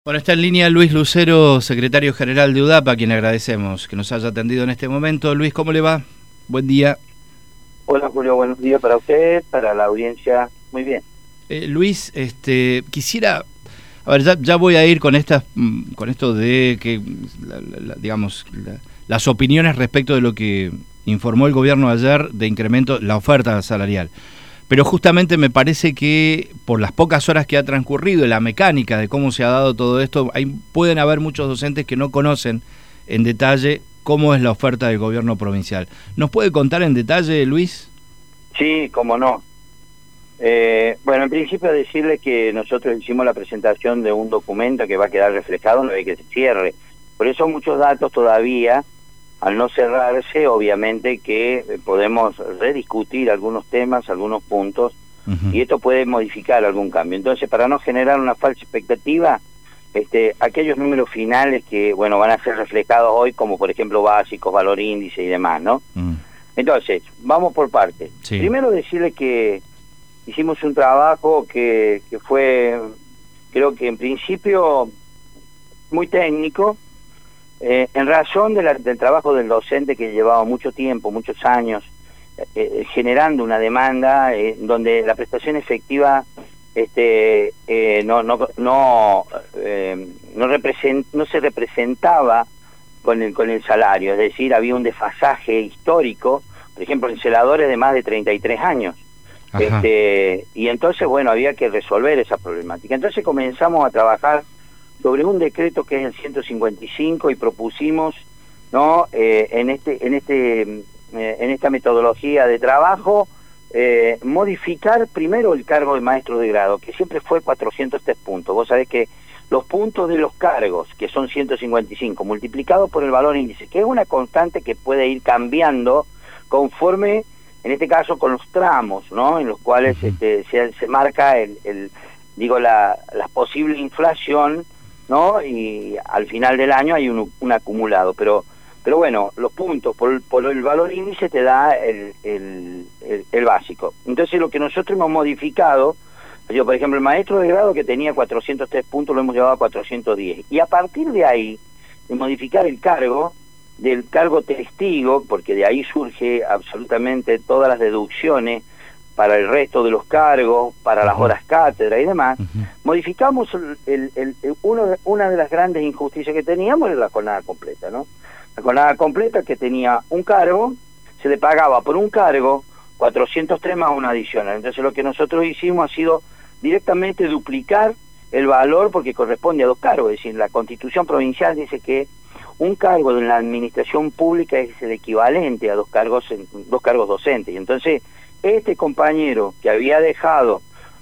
Bueno, está en línea Luis Lucero, secretario general de UDAP, a quien agradecemos que nos haya atendido en este momento. Luis, ¿cómo le va? Buen día. Hola Julio, buenos días para usted, para la audiencia. Muy bien. Luis, quisiera, a ver, ya voy a ir con con esto de que, las opiniones respecto de lo que informó el gobierno ayer de incremento la oferta salarial. Pero justamente me parece que por las pocas horas que ha transcurrido y la mecánica de cómo se ha dado todo esto, pueden haber muchos docentes que no conocen en detalle cómo es la oferta del gobierno provincial. ¿Nos puede contar en detalle, Luis? Sí, cómo no. Bueno, en principio decirle que nosotros hicimos la presentación de un documento que va a quedar reflejado una vez que se cierre. Por eso muchos datos todavía, al no cerrarse, obviamente que podemos rediscutir algunos temas, algunos puntos, y esto puede modificar algún cambio. Entonces, para no generar una falsa expectativa, aquellos números finales que, bueno, van a ser reflejados hoy, como por ejemplo básicos, valor índice y demás, ¿no? Entonces, vamos por partes. Sí. Primero decirle que hicimos un trabajo que fue, creo que en principio, muy técnico, en razón del trabajo del docente que llevaba mucho tiempo, muchos años, generando una demanda donde la prestación efectiva no se representaba con el salario, es decir, había un desfasaje histórico, por ejemplo, en celadores de más de 33 años. Y entonces, bueno, había que resolver esa problemática. Entonces comenzamos a trabajar sobre un decreto que es el 155 y propusimos, ¿no?, en esta metodología de trabajo, modificar primero el cargo de maestro de grado, que siempre fue 403 puntos. Vos sabés que los puntos de los cargos, que son 155, multiplicados por el valor índice, que es una constante que puede ir cambiando conforme, en este caso, con los tramos, ¿no?, en los cuales se marca la posible inflación, ¿no?, y al final del año hay un acumulado, pero bueno, los puntos por el valor índice te da el básico. Entonces lo que nosotros hemos modificado, por ejemplo, el maestro de grado que tenía 403 puntos lo hemos llevado a 410, y a partir de ahí, de modificar el cargo, del cargo testigo, porque de ahí surge absolutamente todas las deducciones para el resto de los cargos, para las horas cátedra y demás, modificamos una de las grandes injusticias que teníamos, era la jornada completa, ¿no? La jornada completa, que tenía un cargo, se le pagaba por un cargo 403 más una adicional. Entonces lo que nosotros hicimos ha sido directamente duplicar el valor, porque corresponde a dos cargos, es decir, la Constitución provincial dice que un cargo de la administración pública es el equivalente a dos cargos docentes. Y entonces este compañero que había dejado,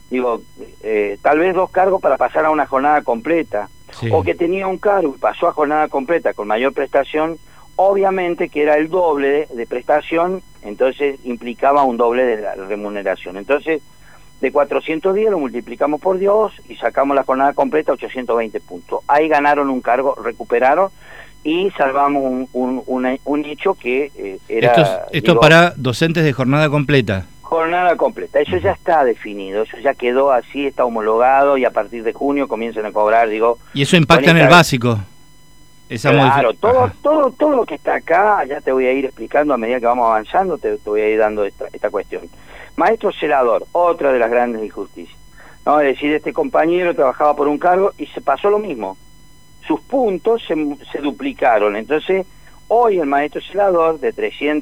tal vez dos cargos para pasar a una jornada completa, sí, o que tenía un cargo y pasó a jornada completa con mayor prestación, obviamente que era el doble de prestación, entonces implicaba un doble de la remuneración. Entonces, de 410 lo multiplicamos por 2 y sacamos la jornada completa a 820 puntos. Ahí ganaron un cargo, recuperaron, y salvamos un hecho que era... Esto para docentes de jornada completa. Jornada completa, eso ya está definido, eso ya quedó así, está homologado, y a partir de junio comienzan a cobrar, ¿Y eso impacta en el básico? Claro, todo lo que está acá, ya te voy a ir explicando a medida que vamos avanzando, te voy a ir dando esta cuestión. Maestro celador, otra de las grandes injusticias, ¿no? Es decir, este compañero trabajaba por un cargo y se pasó lo mismo. Sus puntos se duplicaron. Entonces, hoy el maestro celador de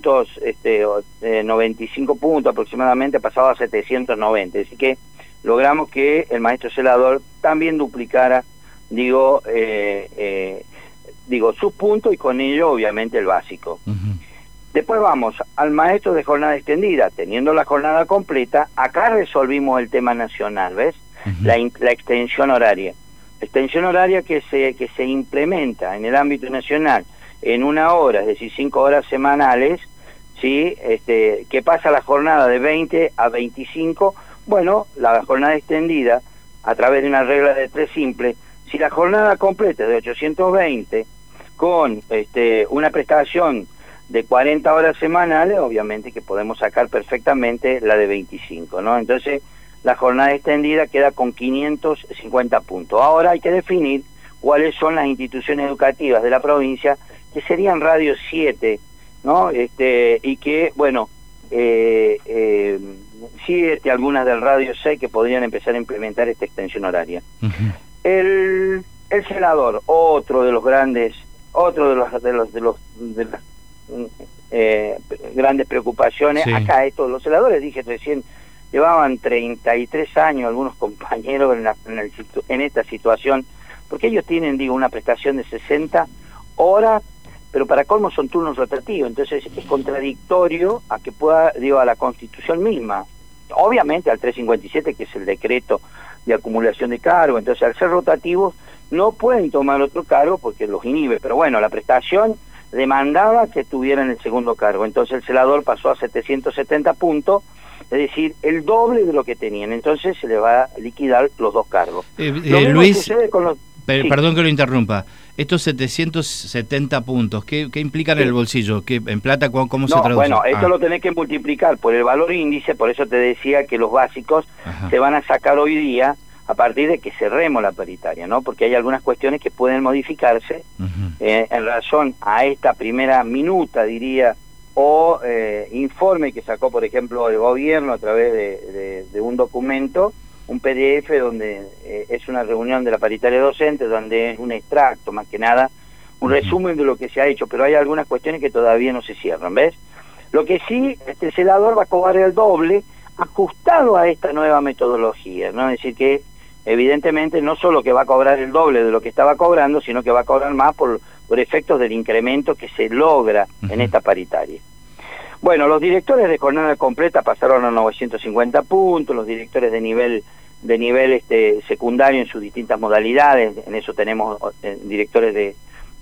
395 puntos aproximadamente pasaba a 790. Así que logramos que el maestro celador también duplicara, sus puntos, y con ello obviamente el básico. Después vamos al maestro de jornada extendida, teniendo la jornada completa. Acá resolvimos el tema nacional, ¿ves? La extensión horaria. Extensión horaria que se implementa en el ámbito nacional en 1 hora, es decir, 5 horas semanales, ¿sí? Que pasa la jornada de 20 a 25. Bueno, la jornada extendida, a través de una regla de 3 simple, si la jornada completa es de 820, con una prestación de 40 horas semanales, obviamente que podemos sacar perfectamente la de 25, ¿no? Entonces, la jornada extendida queda con 550 puntos. Ahora hay que definir cuáles son las instituciones educativas de la provincia, que serían Radio 7, ¿no? Y que, bueno, sí, algunas del Radio 6 que podrían empezar a implementar esta extensión horaria. Uh-huh. El celador, otro de los grandes, de las grandes preocupaciones. Sí. Acá los celadores, dije recién, llevaban 33 años algunos compañeros en esta situación, porque ellos tienen, una prestación de 60 horas, pero para colmo son turnos rotativos, entonces es contradictorio a que pueda, a la Constitución misma, obviamente al 357, que es el decreto de acumulación de cargo. Entonces al ser rotativos no pueden tomar otro cargo porque los inhibe, pero bueno, la prestación demandaba que tuvieran el segundo cargo, entonces el celador pasó a 770 puntos, es decir, el doble de lo que tenían, entonces se le va a liquidar los dos cargos. Luis, perdón que lo interrumpa, estos 770 puntos, ¿qué implican en el bolsillo? ¿Qué, en plata cómo se traduce? Bueno, esto lo tenés que multiplicar por el valor índice, por eso te decía que los básicos se van a sacar hoy día a partir de que cerremos la paritaria, ¿no? Porque hay algunas cuestiones que pueden modificarse en razón a esta primera minuta, diría, o informe que sacó, por ejemplo, el gobierno a través de un documento, un PDF donde es una reunión de la paritaria docente, donde es un extracto, más que nada, un resumen de lo que se ha hecho, pero hay algunas cuestiones que todavía no se cierran, ¿ves? Lo que sí, este celador va a cobrar el doble, ajustado a esta nueva metodología, ¿no? Es decir que, evidentemente, no solo que va a cobrar el doble de lo que estaba cobrando, sino que va a cobrar más por efectos del incremento que se logra en esta paritaria. Bueno, los directores de jornada completa pasaron a 950 puntos, los directores de nivel secundario en sus distintas modalidades, en eso tenemos directores de,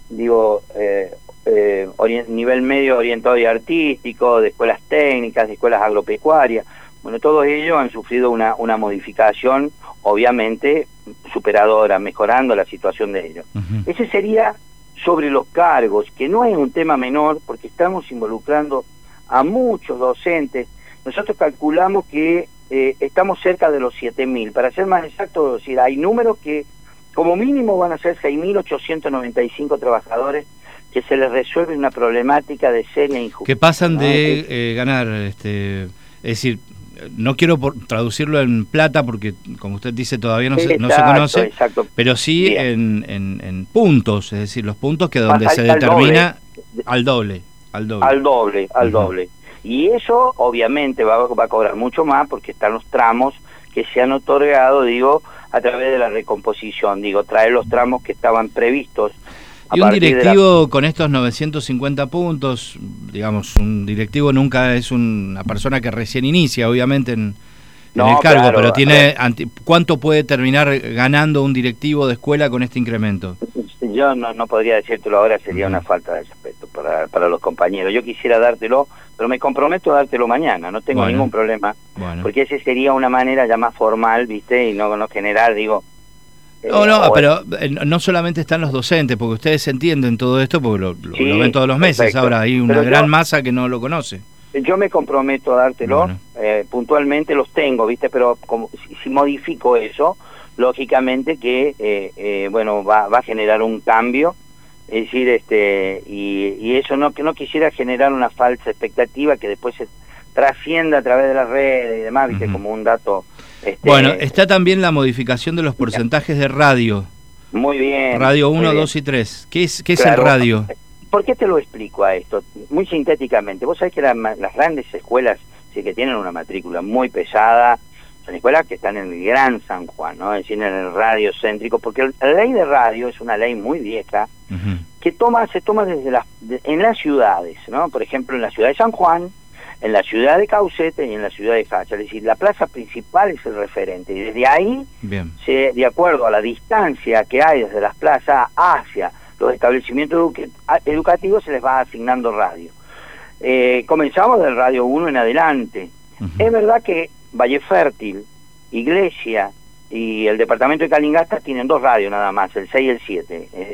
nivel medio orientado y artístico, de escuelas técnicas, de escuelas agropecuarias. Bueno, todos ellos han sufrido una modificación, obviamente, superadora, mejorando la situación de ellos. Ese sería sobre los cargos, que no es un tema menor, porque estamos involucrando a muchos docentes. Nosotros calculamos que estamos cerca de los 7.000. Para ser más exacto, es decir, hay números que como mínimo van a ser 6.895 trabajadores que se les resuelve una problemática de seria injusticia. Que pasan de ganar, es decir, no quiero traducirlo en plata porque, como usted dice, todavía no se conoce, exacto. Pero sí en puntos, es decir, los puntos que donde se determina al doble. Al doble. Y eso obviamente va a cobrar mucho más porque están los tramos que se han otorgado, a través de la recomposición, traer los tramos que estaban previstos. Y un directivo con estos 950 puntos, un directivo nunca es una persona que recién inicia, obviamente, en el cargo, claro, pero tiene ¿cuánto puede terminar ganando un directivo de escuela con este incremento? Yo no podría decírtelo ahora, sería una falta de respeto para los compañeros. Yo quisiera dártelo, pero me comprometo a dártelo mañana, no tengo ningún problema, porque ese sería una manera ya más formal, ¿viste? Y no generar, pero no solamente están los docentes, porque ustedes entienden todo esto, porque lo ven todos los meses. Perfecto. Ahora hay una gran masa que no lo conoce. Yo me comprometo a dártelo, puntualmente los tengo, ¿viste? Pero si modifico eso, lógicamente que va a generar un cambio, es decir, y eso no quisiera generar una falsa expectativa que después se trascienda a través de las redes y demás, ¿viste? Como un dato. Está también la modificación de los porcentajes de radio. Muy bien. Radio 1, 2 y 3. ¿Qué es el radio? ¿Por qué te lo explico a esto? Muy sintéticamente. Vos sabés que las grandes escuelas, sí, que tienen una matrícula muy pesada, son escuelas que están en el Gran San Juan, ¿no? Es decir, en el radio céntrico, porque la ley de radio es una ley muy vieja, que se toma en las ciudades, ¿no? Por ejemplo, en la ciudad de San Juan, en la ciudad de Caucete y en la ciudad de Hacha. Es decir, la plaza principal es el referente. Y desde ahí, de acuerdo a la distancia que hay desde las plazas hacia los establecimientos educativos, se les va asignando radio. Comenzamos del radio 1 en adelante. Es verdad que Valle Fértil, Iglesia y el departamento de Calingasta tienen 2 radios nada más, el 6 y el 7.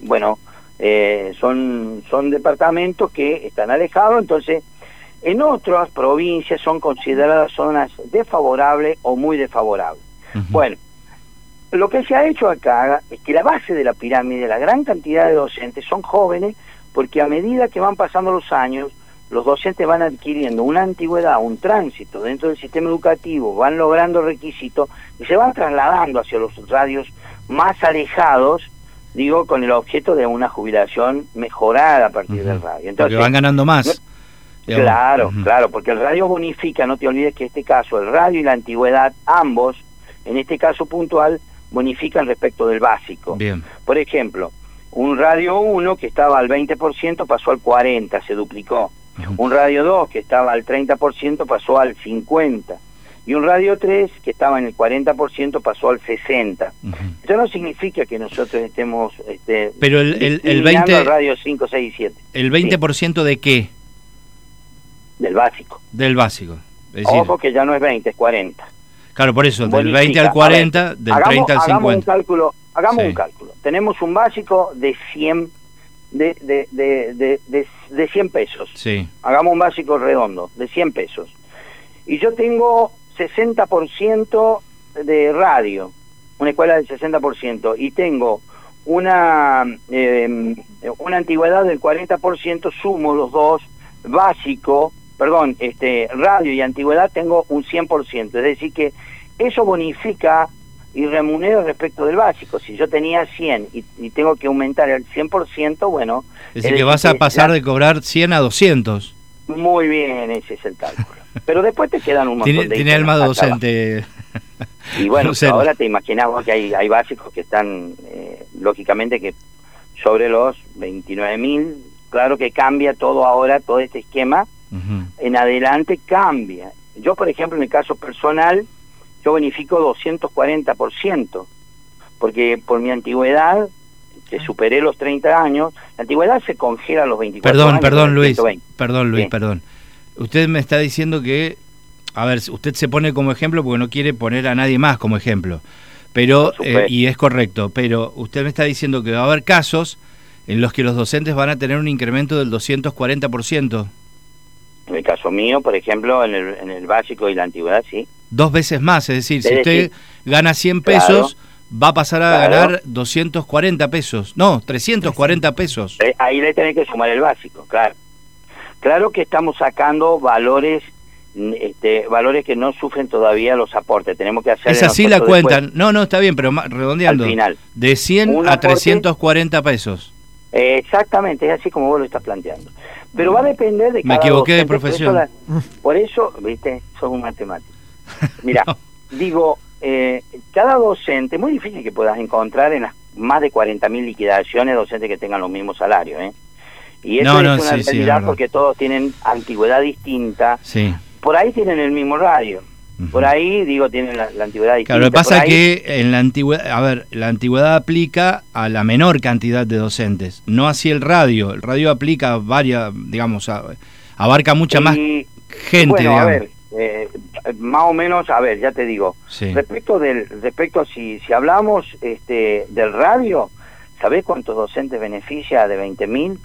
Son departamentos que están alejados, entonces en otras provincias son consideradas zonas desfavorables o muy desfavorables. Bueno, Lo que se ha hecho acá es que la base de la pirámide, la gran cantidad de docentes son jóvenes, porque a medida que van pasando los años, los docentes van adquiriendo una antigüedad, un tránsito dentro del sistema educativo, van logrando requisitos y se van trasladando hacia los radios más alejados, digo, con el objeto de una jubilación mejorada a partir del radio. Entonces, porque van ganando más. Claro, claro, porque el radio bonifica, no te olvides que en este caso el radio y la antigüedad, ambos, en este caso puntual, bonifican respecto del básico. Bien. Por ejemplo, un radio 1 que estaba al 20% pasó al 40%, se duplicó. Un radio 2 que estaba al 30% pasó al 50%. Y un radio 3 que estaba en el 40% pasó al 60%. Eso no significa que nosotros estemos pero el 20 al radio 5, 6 y 7. ¿El 20% sí. ¿De qué? Del básico. Del básico. Es decir, ojo que ya no es 20, es 40. Claro, por eso, del 20 al 40, ver, del 30 al 50. Hagamos un cálculo. Tenemos un básico de 100 de 100 pesos. Sí. Hagamos un básico redondo, de 100 pesos. Y yo tengo 60% de radio, una escuela del 60%, y tengo una antigüedad del 40%, sumo los dos, radio y antigüedad, tengo un 100%. Es decir que eso bonifica y remunera respecto del básico. Si yo tenía 100 y tengo que aumentar el 100%, bueno... Es decir, que vas a pasar de cobrar 100 a 200. Muy bien, ese es el cálculo. Pero después te quedan un montón de... Tiene alma docente. Y bueno, ahora te imaginas vos que hay básicos que están, lógicamente, que sobre los 29.000, claro que cambia todo ahora, todo este esquema, en adelante cambia. Yo, por ejemplo, en el caso personal, yo bonifico 240%, porque por mi antigüedad, que superé los 30 años, la antigüedad se congela a los 24 años. Perdón, Luis, perdón. Usted me está diciendo que, a ver, usted se pone como ejemplo porque no quiere poner a nadie más como ejemplo, pero y es correcto, pero usted me está diciendo que va a haber casos en los que los docentes van a tener un incremento del 240%. En el caso mío, por ejemplo, en el básico y la antigüedad, sí. 2 veces más, es decir, si usted gana 100 pesos, va a pasar a ganar 240 pesos, no, 340 pesos. Ahí le tenés que sumar el básico, claro. Claro que estamos sacando valores que no sufren todavía los aportes. Tenemos que hacer... Esa sí la cuentan. No, está bien, pero redondeando. Al final. De 100 a 340 pesos. Exactamente, es así como vos lo estás planteando. Pero va a depender de cada... Me equivoqué de profesión. Por eso, viste, sos un matemático. Mira, digo, cada docente, muy difícil que puedas encontrar en las más de 40.000 liquidaciones docentes que tengan los mismos salarios, Y eso es una realidad porque todos tienen antigüedad distinta. Sí. Por ahí tienen el mismo radio. Por ahí, tienen la antigüedad distinta. Claro, lo que pasa es que en la antigüedad, la antigüedad aplica a la menor cantidad de docentes, no así el radio. El radio aplica varias, abarca mucha más gente, bueno, digamos. A ver, más o menos, ya te digo. Sí. Respecto a si hablamos del radio, ¿sabés cuántos docentes beneficia de 20.000?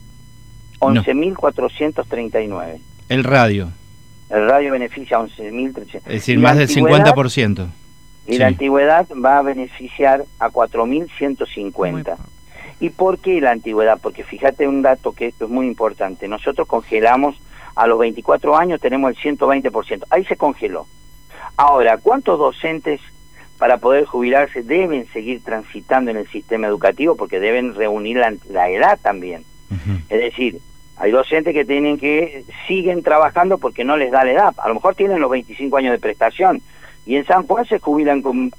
11.439. El radio. El radio beneficia a 11.300. Es decir, más del 50%. Y la antigüedad va a beneficiar a 4.150. ¿Y por qué la antigüedad? Porque fíjate un dato que esto es muy importante. Nosotros congelamos a los 24 años, tenemos el 120%. Ahí se congeló. Ahora, ¿cuántos docentes para poder jubilarse deben seguir transitando en el sistema educativo? Porque deben reunir la edad también. Es decir, hay docentes que siguen trabajando porque no les da la edad. A lo mejor tienen los 25 años de prestación. Y en San Juan se jubilan con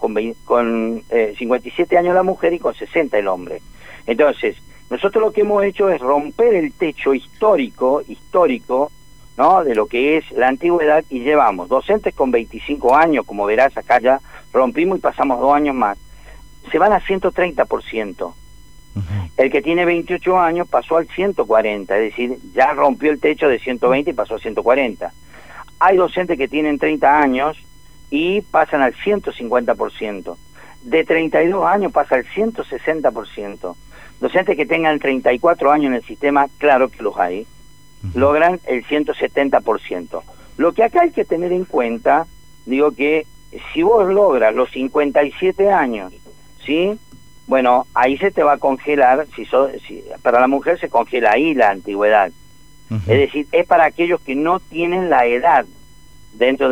57 años la mujer y con 60 el hombre. Entonces, nosotros lo que hemos hecho es romper el techo histórico, ¿no?, de lo que es la antigüedad, y llevamos docentes con 25 años, como verás acá ya rompimos y pasamos 2 años más. Se van a 130%. El que tiene 28 años pasó al 140, es decir, ya rompió el techo de 120 y pasó a 140. Hay docentes que tienen 30 años y pasan al 150%. De 32 años pasa al 160%. Docentes que tengan 34 años en el sistema, claro que los hay, logran el 170%. Lo que acá hay que tener en cuenta, que si vos logras los 57 años, ¿sí? Bueno, ahí se te va a congelar, si para la mujer se congela ahí la antigüedad. Es decir, es para aquellos que no tienen la edad dentro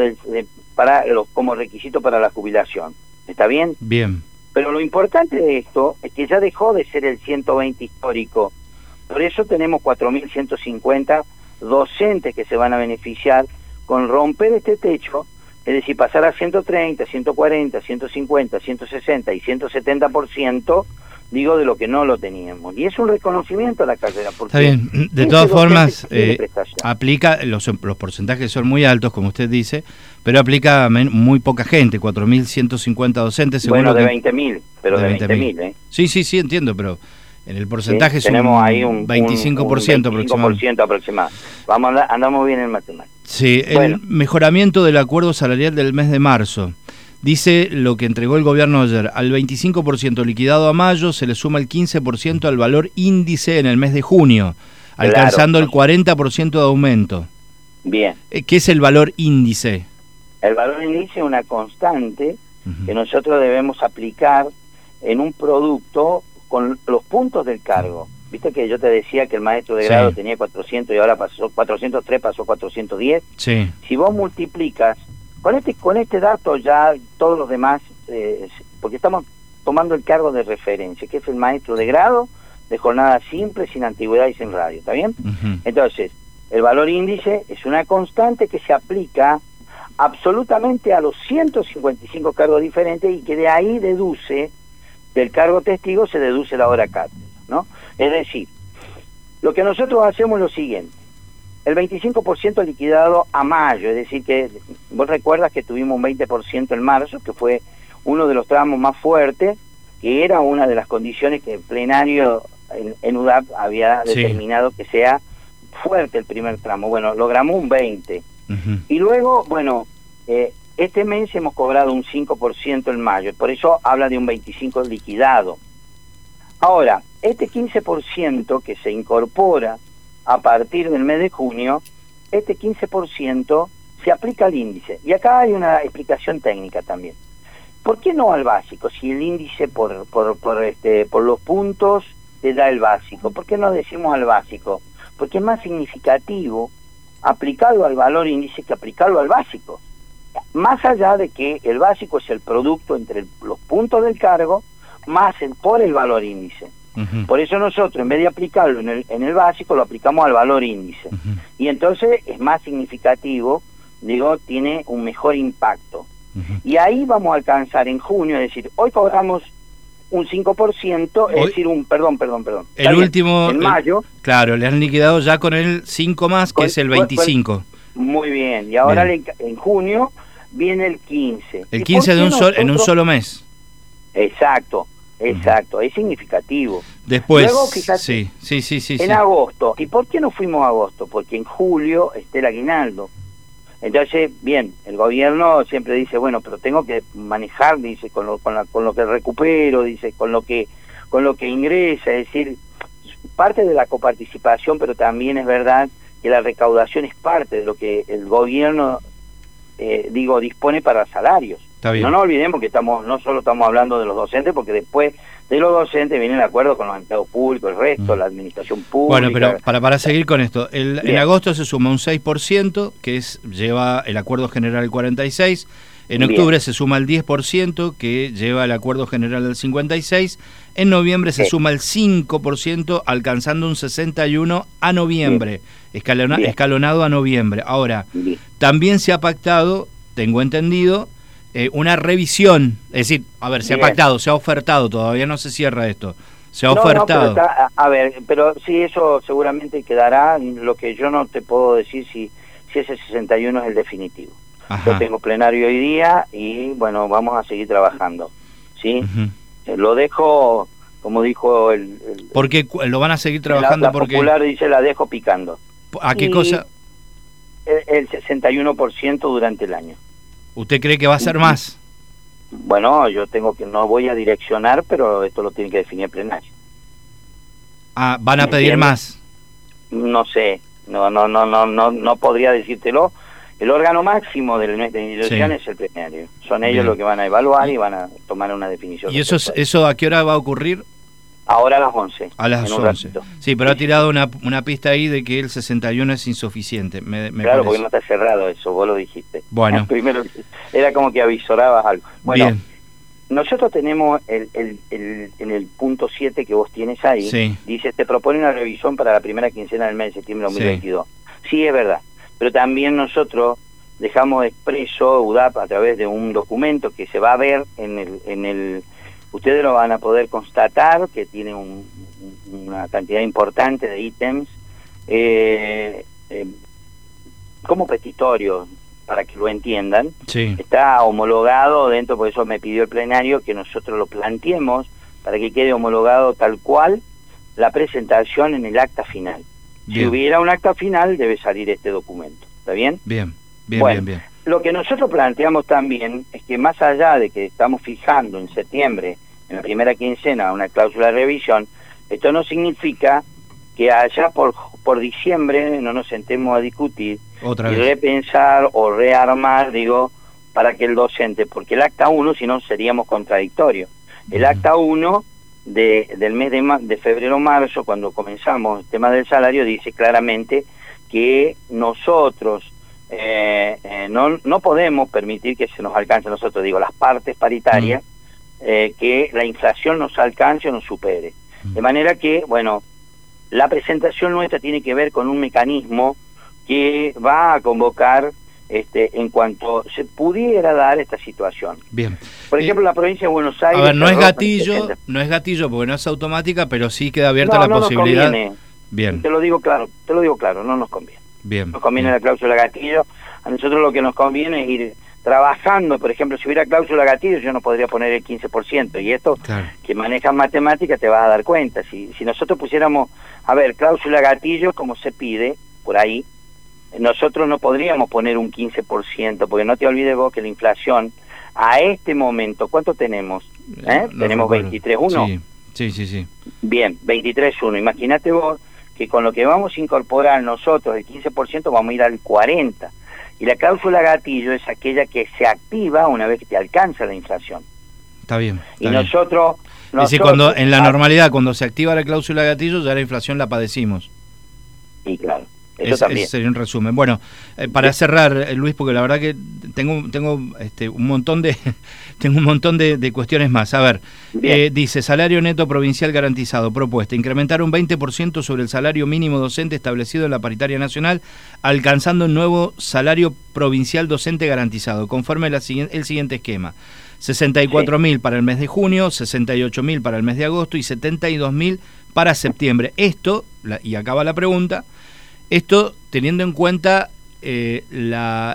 como requisito para la jubilación. ¿Está bien? Bien. Pero lo importante de esto es que ya dejó de ser el 120 histórico. Por eso tenemos 4.150 docentes que se van a beneficiar con romper este techo, es decir, pasar a 130, 140, 150, 160 y 170%, digo, de lo que no lo teníamos. Y es un reconocimiento a la carrera. Porque está bien, de todas formas, aplica, los porcentajes son muy altos, como usted dice, pero aplica a muy poca gente, 4.150 docentes. Bueno, de 20.000, pero de 20.000, ¿eh? Sí, entiendo, pero en el porcentaje tenemos ahí un 25% aproximadamente. Andamos bien en matemáticas. Sí, el mejoramiento del acuerdo salarial del mes de marzo. Dice lo que entregó el gobierno ayer: al 25% liquidado a mayo se le suma el 15% al valor índice en el mes de junio, alcanzando el 40% de aumento. Bien. ¿Qué es el valor índice? El valor índice es una constante que nosotros debemos aplicar en un producto con los puntos del cargo. Viste que yo te decía que el maestro de grado tenía 400 y ahora pasó 403, pasó 410. Sí. Si vos multiplicas con este dato, ya todos los demás, porque estamos tomando el cargo de referencia, que es el maestro de grado de jornada simple, sin antigüedad y sin radio, ¿está bien? Entonces, el valor índice es una constante que se aplica absolutamente a los 155 cargos diferentes y que de ahí deduce, del cargo testigo se deduce la hora cátedra, ¿no? Es decir, lo que nosotros hacemos es lo siguiente: el 25% liquidado a mayo, es decir que vos recuerdas que tuvimos un 20% en marzo, que fue uno de los tramos más fuertes, que era una de las condiciones que el plenario en UDAP había determinado que sea fuerte el primer tramo. Bueno, logramos un 20%. Y luego, bueno, este mes hemos cobrado un 5% en mayo, por eso habla de un 25% liquidado. Ahora, este 15% que se incorpora a partir del mes de junio, este 15% se aplica al índice. Y acá hay una explicación técnica también. ¿Por qué no al básico? Si el índice por los puntos te da el básico. ¿Por qué no decimos al básico? Porque es más significativo aplicarlo al valor índice que aplicarlo al básico. Más allá de que el básico es el producto entre los puntos del cargo más por el valor índice. Por eso nosotros, en vez de aplicarlo en el básico, lo aplicamos al valor índice. Y entonces es más significativo, digo, tiene un mejor impacto. Y ahí vamos a alcanzar en junio, es decir, hoy cobramos un 5%, es decir, perdón. El último, en mayo. Claro, le han liquidado ya con el 5 más, que es el 25. Muy bien, y ahora en junio viene el 15. El 15 en un solo mes. Exacto, es significativo. Después, luego, fíjate, sí. En agosto. ¿Y por qué no fuimos a agosto? Porque en julio está el aguinaldo. Entonces, bien, el gobierno siempre dice, bueno, pero tengo que manejar, dice, con lo que recupero, dice, con lo que ingresa, es decir, parte de la coparticipación, pero también es verdad que la recaudación es parte de lo que el gobierno, dispone para salarios. Está bien. No nos olvidemos que no solo estamos hablando de los docentes, porque después de los docentes viene el acuerdo con los empleados públicos, el resto, la administración pública. Bueno, pero para seguir con esto, en agosto se suma un 6%, que lleva el acuerdo general al 46%, en octubre se suma el 10%, que lleva el acuerdo general al 56%, en noviembre se suma el 5%, alcanzando un 61% a noviembre, escalonado a noviembre. Ahora, también se ha pactado, tengo entendido, una revisión, es decir, a ver, se ha pactado, se ha ofertado, todavía no se cierra esto, se ha ofertado. Pero sí, eso seguramente quedará. Lo que yo no te puedo decir si ese 61 es el definitivo. Yo tengo plenario hoy día y bueno, vamos a seguir trabajando, ¿sí? Lo dejo, como dijo ¿Por qué lo van a seguir trabajando? La popular dice, la dejo picando. ¿A qué cosa? El 61% durante el año. ¿Usted cree que va a ser más? Bueno, no voy a direccionar, pero esto lo tiene que definir el plenario. ¿Van a pedir más? No sé, no podría decírtelo. el órgano máximo de nuestra institución es el plenario. Son ellos los que van a evaluar y van a tomar una definición. ¿Y eso a qué hora va a ocurrir? Ahora a las 11. A las 11. Sí, pero ha tirado una pista ahí de que el 61 es insuficiente. Me claro, parece. porque no está cerrado eso, vos lo dijiste. Bueno. Primero era como que avisorabas algo. Bueno, bien. Nosotros tenemos en el punto 7 que vos tienes ahí, sí. Dice, te propone una revisión para la primera quincena del mes de septiembre de 2022. Sí, es verdad. Pero también nosotros dejamos expreso UDAP a través de un documento que se va a ver en el ustedes lo van a poder constatar, que tiene una cantidad importante de ítems como petitorio, para que lo entiendan. Sí. Está homologado dentro, por eso me pidió el plenario que nosotros lo planteemos para que quede homologado tal cual la presentación en el acta final. Bien. Si hubiera un acta final, debe salir este documento. ¿Está bien? Bien, bueno, bien. Lo que nosotros planteamos también es que más allá de que estamos fijando en septiembre, en la primera quincena, una cláusula de revisión, esto no significa que allá por diciembre no nos sentemos a discutir Otra y vez. repensar o rearmar, para que el docente, porque el acta 1, si no, seríamos contradictorios. El acta 1 del mes de febrero-marzo, cuando comenzamos el tema del salario, dice claramente que nosotros no podemos permitir que se nos alcance, nosotros las partes paritarias, que la inflación nos alcance o nos supere. De manera que, la presentación nuestra tiene que ver con un mecanismo que va a convocar en cuanto se pudiera dar esta situación. Bien. Por ejemplo, la provincia de Buenos Aires... A ver, no es gatillo porque no es automática, pero sí queda abierta la posibilidad. Nos conviene. Bien. Te lo digo claro, no nos conviene. Bien. Nos conviene la cláusula gatillo. A nosotros lo que nos conviene es ir trabajando. Por ejemplo, si hubiera cláusula gatillo, yo no podría poner el 15%. Y esto, claro, que manejas matemáticas, te vas a dar cuenta. Si nosotros pusiéramos, cláusula gatillo, como se pide por ahí, nosotros no podríamos poner un 15%, porque no te olvides vos que la inflación, a este momento, ¿cuánto tenemos? ¿Tenemos 23.1? Sí. Bien, 23.1. Imagínate vos que con lo que vamos a incorporar nosotros, el 15%, vamos a ir al 40%. Y la cláusula gatillo es aquella que se activa una vez que te alcanza la inflación. Está bien. Y nosotros... Es decir, cuando en la normalidad, cuando se activa la cláusula gatillo, ya la inflación la padecimos. Y claro. Eso también. Ese sería un resumen. Bueno, para cerrar, Luis, porque la verdad que tengo un montón de cuestiones más. A ver, dice, salario neto provincial garantizado, propuesta, incrementar un 20% sobre el salario mínimo docente establecido en la paritaria nacional, alcanzando un nuevo salario provincial docente garantizado, conforme el siguiente esquema. 64.000 para el mes de junio, 68.000 para el mes de agosto y 72.000 para septiembre. Esto, y acaba la pregunta, esto teniendo en cuenta el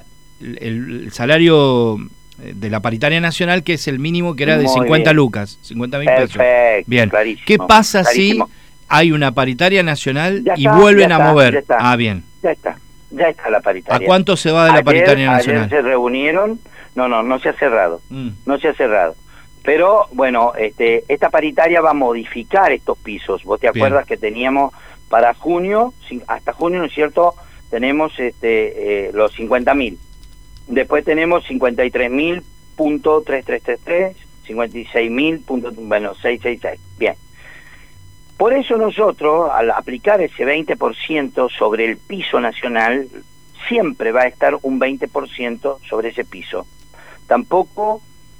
salario de la paritaria nacional, que es el mínimo, que era de 50 lucas, 50.000 pesos. Bien. Clarísimo, ¿Qué pasa si hay una paritaria nacional y vuelven a mover? Bien. Ya está la paritaria. ¿A cuánto se va de la paritaria nacional? Ayer se reunieron, no se ha cerrado, no se ha cerrado. Pero, esta paritaria va a modificar estos pisos. ¿Vos te acuerdas que teníamos para junio, hasta junio, ¿no es cierto?, tenemos los 50.000. Después tenemos 53.000.3333, 56.000.666. Bien. Por eso nosotros, al aplicar ese 20% sobre el piso nacional, siempre va a estar un 20% sobre ese piso. Tampoco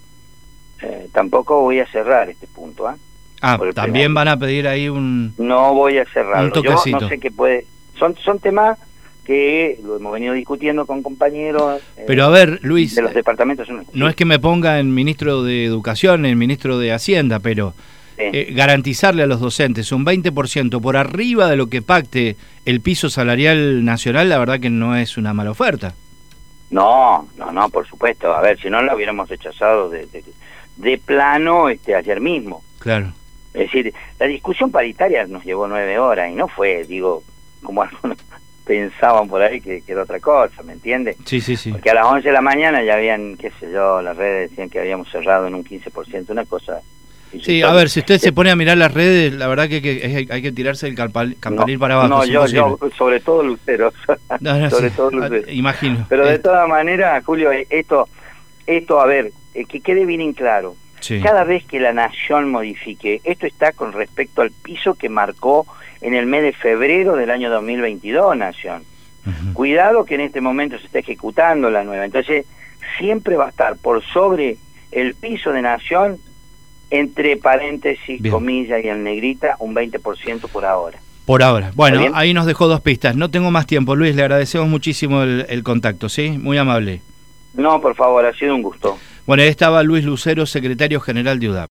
voy a cerrar este punto, también van a pedir ahí no voy a cerrarlo. Un toquecito. Yo no sé qué puede... Son temas que lo hemos venido discutiendo con compañeros. Pero a ver, Luis, de los departamentos. No es que me ponga en ministro de Educación, en ministro de Hacienda, pero garantizarle a los docentes un 20% por arriba de lo que pacte el piso salarial nacional, la verdad que no es una mala oferta. No, por supuesto. A ver, si no la hubiéramos rechazado de plano ayer mismo. Claro. Es decir, la discusión paritaria nos llevó 9 horas y no fue, como algunos pensaban por ahí que era otra cosa, ¿me entiendes? Sí. Porque a las 11 de la mañana ya habían, las redes decían que habíamos cerrado en un 15%, una cosa Sí, a ver, si usted se pone a mirar las redes, la verdad que hay que tirarse el campanil para abajo. No, yo sobre todo Lucero. Sobre todo Lucero. Imagino. Pero de todas maneras, Julio, esto a ver, que quede bien en claro. Sí. Cada vez que la Nación modifique, esto está con respecto al piso que marcó en el mes de febrero del año 2022, Nación. Cuidado que en este momento se está ejecutando la nueva. Entonces, siempre va a estar por sobre el piso de Nación, entre paréntesis, bien, comillas y en negrita, un 20% por ahora. Por ahora. Bueno, ahí nos dejó 2 pistas. No tengo más tiempo, Luis, le agradecemos muchísimo el contacto, ¿sí? Muy amable. No, por favor, ha sido un gusto. Bueno, ahí estaba Luis Lucero, secretario general de UDAP.